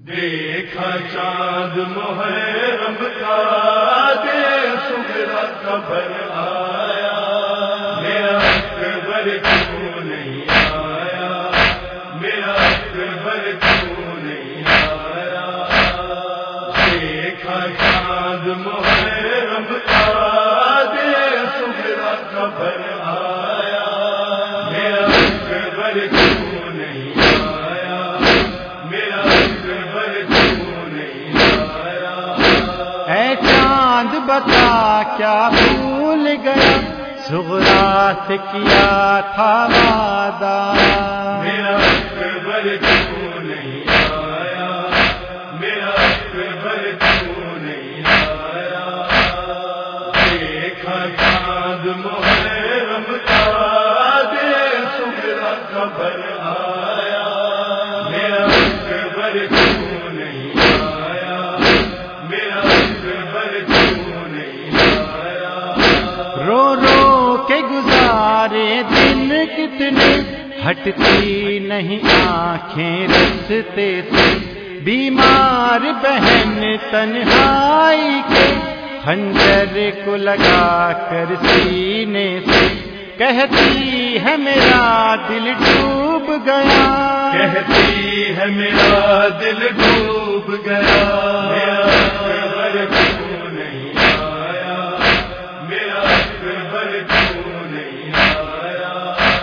دیکھا چاند محرم کا دے صغرا خبر آیا، میرا اکبر کیوں نہیں آیا، میرا اکبر کیوں نہیں آیا۔ دیکھا چاند محرم کا دے صغرا خبر آیا، میرا اکبر کیوں نہیں آیا، میرا اکبر کیوں نہیں آیا۔ اے چاند بتا کیا بھول گیا، صغرا سے کیا تھا وعدہ، میرا اکبر کیوں نہیں آیا، میرا اکبر کیوں نہیں آیا۔ دیکھا چاند محرم کا دے صغرا خبر آیا، میرا اکبر کیوں نہیں آیا، میرا اکبر کیوں نہیں آیا۔ رو رو کے گزارے دن کتنے، ہٹتی نہیں آنکھیں رستے سے، بیمار بہن تنہائی کے خنجر کو لگا کر سینے سے، کہتی ہے میرا دل ڈوب گیا، کہتی ہے میرا دل ڈوب گیا۔ میرا اکبر کیوں نہیں آیا، میرا اکبر کیوں نہیں آیا۔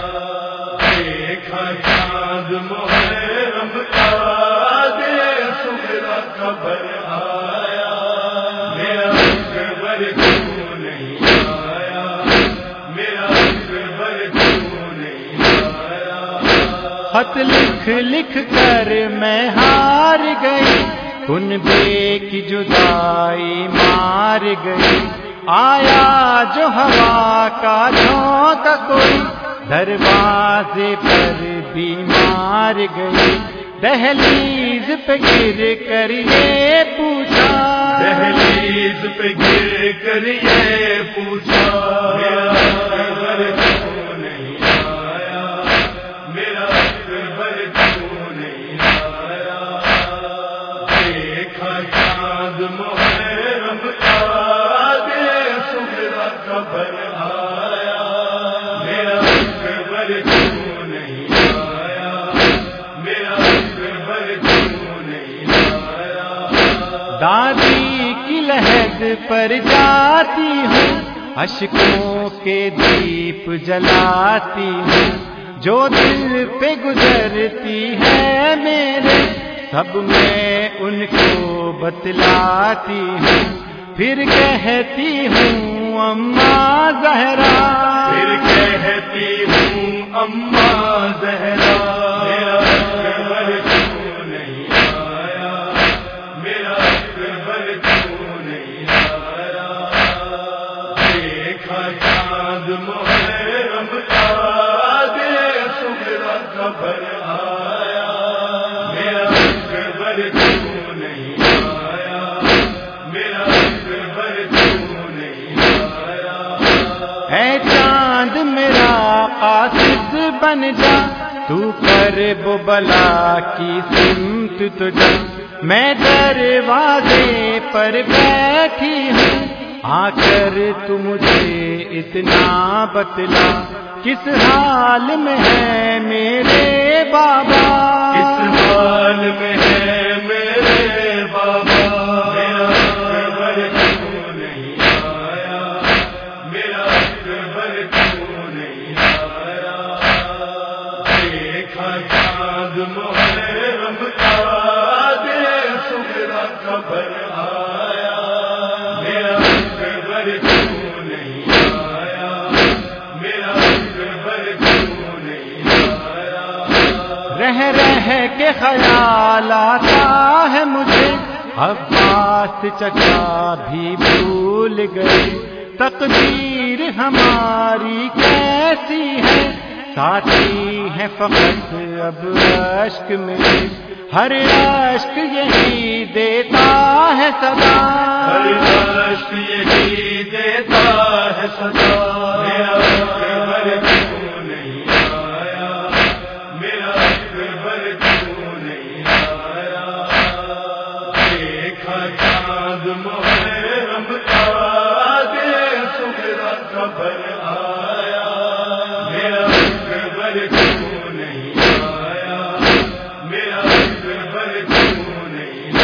دیکھا چاند محرم کا دے صغرا خبر آیا، میرا اکبر کیوں نہیں آیا، میرا اکبر کیوں نہیں آیا۔ خط لکھ لکھ کر میں ہار گئی، ان بے کی جدائی مار گئی، آیا جو ہوا کا جھونکا کوئی، دروازے پر بیمار گئی، دہلیز پہ گر کر یہ پوچھا، دہلیز پہ گر کر یہ پوچھا، میرا اکبر کیوں نہیں آیا، میرا اکبر کیوں نہیں آیا۔ دیکھا چاند محرم کا دے صغرا خبر آیا، میرا اکبر کیوں نہیں آیا، میرا اکبر کیوں نہیں آیا۔ دادی کی لحد پر جاتی ہوں، اشکوں کے دیپ جلاتی ہوں، جو دل پہ گزرتی ہے میرے، سب میں ان کو بتلاتی ہوں، پھر کہتی ہوں اماں زہرا، پھر کہتی ہوں اماں زہرا۔ میرا اکبر کیوں نہیں آیا، میرا اکبر کیوں نہیں آیا۔ دیکھا چاند محرم کا دے صغرا خبر آیا، میرا اکبر کیوں نہیں آیا، میرا اکبر کیوں نہیں آیا۔ اے چاند میرا قاصد بن جا، تو قرب و بلا کی سمت تو جا، میں دروازے پر بیٹھی ہوں، آ کر تو مجھے اتنا بتلا، کس حال میں ہے میرے بابا، کس حال میں ہے میرے بابا۔ میرا اکبر کیوں نہیں آیا، میرا اکبر کیوں نہیں آیا۔ دیکھا چاند محرم کا دے صغرا خبر آیا، میرا اکبر کیوں نہیں آیا، میرا اکبر کیوں نہیں آیا۔ رہ رہ کے خیال آتا ہے مجھے، عباس چچا بھی بھول گئے، تقدیر ہماری کیسی ہے، ساتھی ہے فقط اب اشک میں، ہر اشک یہی دیتا ہے صدا، ہر اشک یہی دیتا ہے صدا۔ میرا اکبر کیوں نہیں آیا، میرا اکبر کیوں نہیں آیا۔ دیکھا چاند محرم کا دے صغرا خبر آیا میرا اکبر کیوں نہیں آیا میرا اکبر کیوں نہیں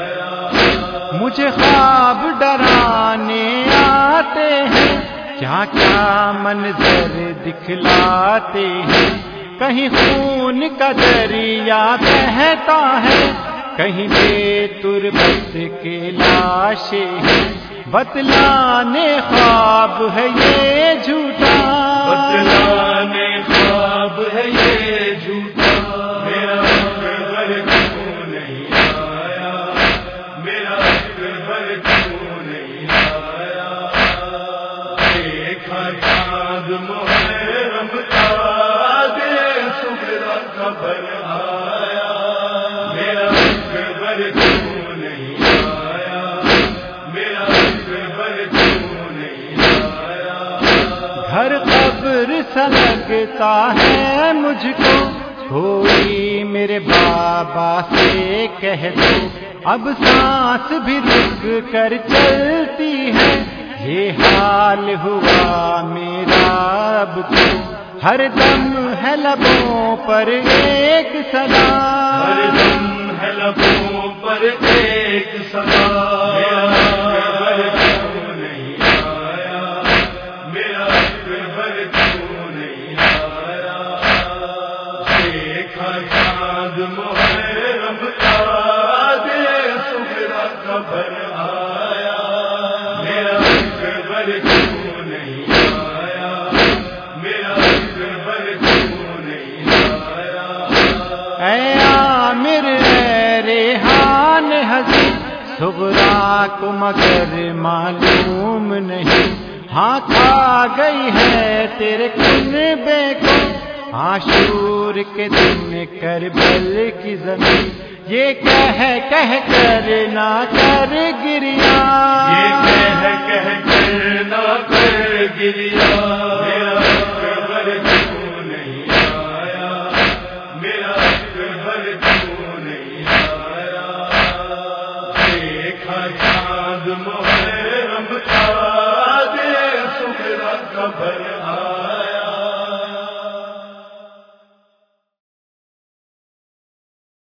آیا مجھے خواب ڈرانے آتے ہیں کیا کیا منظر دکھلاتے ہیں کہیں خون کا دریا بہتا ہے کہیں بے تربت کے لاشیں ہیں بتلانے خواب ہے یہ جھوٹا بتلانے خواب ہے یہ جھوٹا میرا اکبر کیوں نہیں آیا میرا اکبر کیوں نہیں آیا دیکھا چاند محرم کا دے صغرا خبر آیا میرا اکبر کیوں نہیں آیا میرا اکبر کیوں نہیں آیا گھر قبر سا لگتا ہے مجھ کو کوئی میرے بابا سے کہہ دو اب سانس بھی رک کر چلتی ہے یہ حال ہوا میرا اب تو ہر دم ہے لبوں پر ایک صدا ہر دم ہے لبوں پر ایک صدا میرا اکبر کیوں نہیں آیا میرا اکبر کیوں نہیں آیا دیکھا چاند محرم کا دے صغرا خبر آیا میرا اکبر کیوں نہیں آیا میرا اکبر کیوں نہیں آیا اے عامر اے ریحان حسین صغرا کو مگر معلوم نہیں ہاں کھا گئی ہے تیرے کنبے کو عاشور کے دن کربل کی زمین یہ کہہ کر نہ کر گریا یہ کہہ کر نہ کر گریا میرا اکبر کیوں نہیں آیا میرا اکبر کیوں نہیں آیا دیکھا چاند محرم